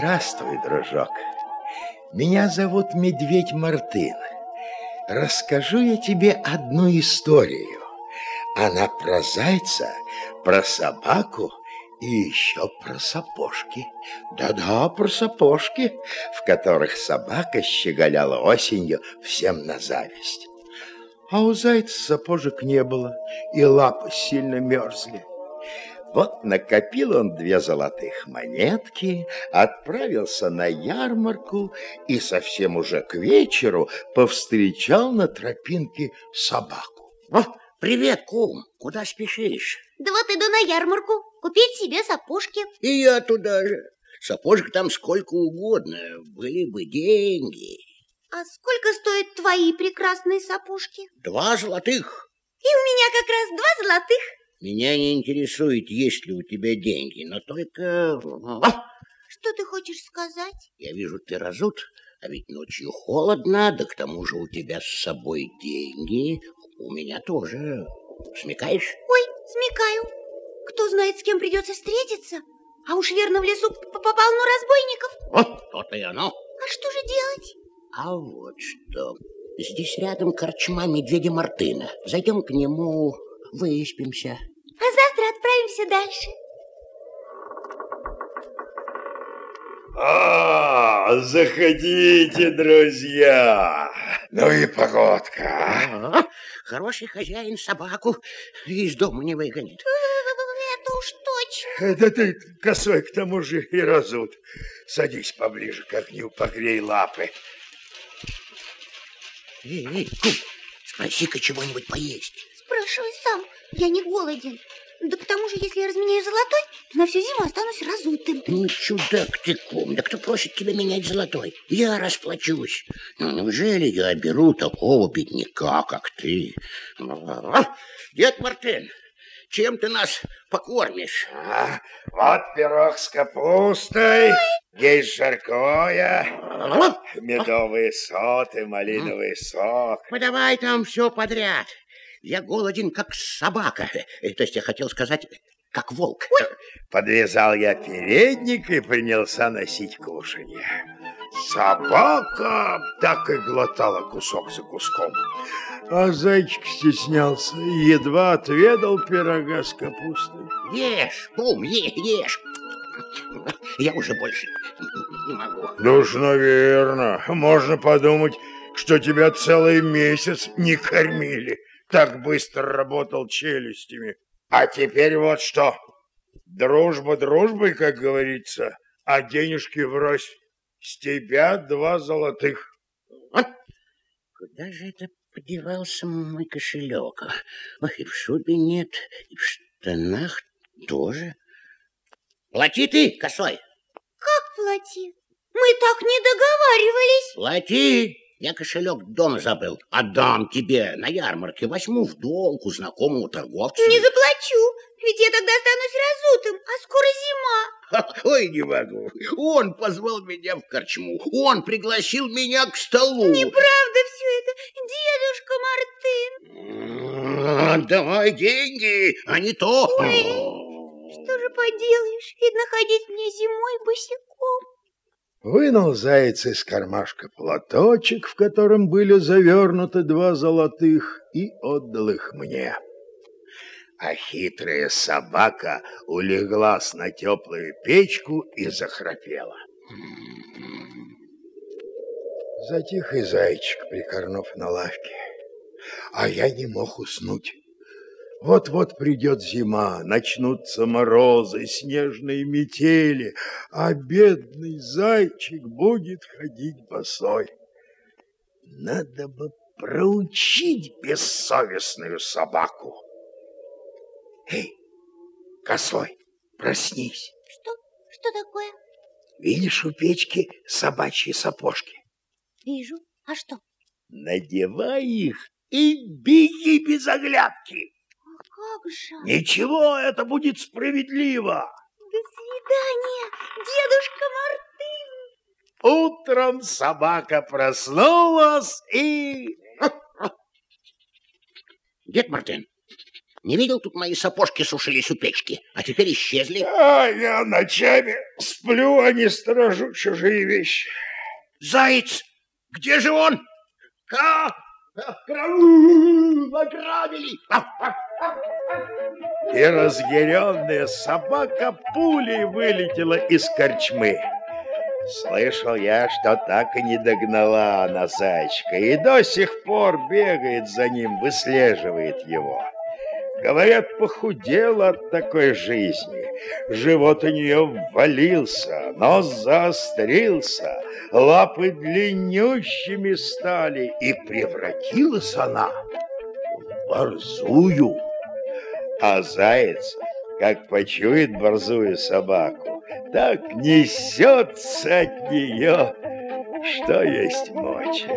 Здравствуй, дружок. Меня зовут Медведь Мартын. Расскажу я тебе одну историю. Она про зайца, про собаку и еще про сапожки. Да-да, про сапожки, в которых собака щеголяла осенью всем на зависть. А у зайца сапожек не было, и лапы сильно мерзли. Вот накопил он 2 золотых монетки, отправился на ярмарку и совсем уже к вечеру повстречал на тропинке собаку. О, привет, кум, куда спешишь? Да вот иду на ярмарку купить себе сапожки. И я туда же. Сапожек там сколько угодно, были бы деньги. А сколько стоят твои прекрасные сапожки? 2 золотых. И у меня как раз 2 золотых. Меня не интересует, есть ли у тебя деньги, но только... Что ты хочешь сказать? Я вижу, ты разут, а ведь ночью холодно, да к тому же у тебя с собой деньги, у меня тоже. Смекаешь? Ой, смекаю. Кто знает, с кем придется встретиться. А уж верно, в лесу полно разбойников. Вот то-то и оно. А что же делать? А вот что. Здесь рядом корчма Медведя Мартына. Зайдем к нему, выспимся. А завтра отправимся дальше. Заходите, друзья. Ну и погодка, а? Хороший хозяин собаку из дома не выгонит. Это уж точно. Да ты косой к тому же и разут. Садись поближе к огню, погрей лапы. Эй, кум, спроси-ка чего-нибудь поесть. Спрашивай сам, я не голоден. Да к тому же, если я разменяю золотой, то на всю зиму останусь разутым. Ну, чудак ты, кум, да кто просит тебя менять золотой? Я расплачусь. Ну, неужели я беру такого бедняка, как ты? Дед Мартын, чем ты нас покормишь? Вот пирог с капустой, есть жаркое, медовые соты, малиновый сок. Подавай там все подряд. Я голоден, как собака. То есть я хотел сказать, как волк. Ой. Подвязал я передник и принялся носить кушанье. Собака так и глотала кусок за куском. А зайчик стеснялся и едва отведал пирога с капустой. Ешь, кум, ешь. Я уже больше не могу. Да уж, наверное, можно подумать, что тебя целый месяц не кормили. Так быстро работал челюстями. А теперь вот что. Дружба дружбой, как говорится, а денежки врозь. С тебя 2 золотых. Куда же это подевался мой кошелек? Ох, и в шубе нет, и в штанах тоже. Плати ты, косой. Как плати? Мы так не договаривались. Плати. Я кошелек дома забыл. Отдам тебе на ярмарке. Возьму в долг у знакомого торговца. Не заплачу, ведь я тогда останусь разутым, а скоро зима. Ой, не могу. Он позвал меня в корчму. Он пригласил меня к столу. Неправда все это, дедушка Мартын. Давай деньги, а не то. Ой, что же поделаешь, видно, ходить мне зимой босиком. Вынул заяц из кармашка платочек, в котором были завернуты 2 золотых, и отдал их мне. А хитрая собака улеглась на теплую печку и захрапела. Затих и зайчик, прикорнув на лавке. А я не мог уснуть. Вот-вот придет зима, начнутся морозы, снежные метели, а бедный зайчик будет ходить босой. Надо бы проучить бессовестную собаку. Эй, косой, проснись. Что? Что такое? Видишь у печки собачьи сапожки? Вижу. А что? Надевай их и беги без оглядки. Как же? Ничего, это будет справедливо. До свидания, дедушка Мартын. Утром собака проснулась и... Дед Мартын, Не видел, тут мои сапожки сушились у печки, а теперь исчезли. А я ночами сплю, а не сторожу чужие вещи. Заяц! Где же он? Караул! Ограбили! И разъяренная собака пулей вылетела из корчмы. Слышал я, что так и не догнала она зайчика, и до сих пор бегает за ним, выслеживает его. Говорят, похудела от такой жизни. Живот у нее ввалился, нос заострился, лапы длиннющими стали, и превратилась она в борзую. А заяц, как почует борзую собаку, так несется от нее, что есть мочи.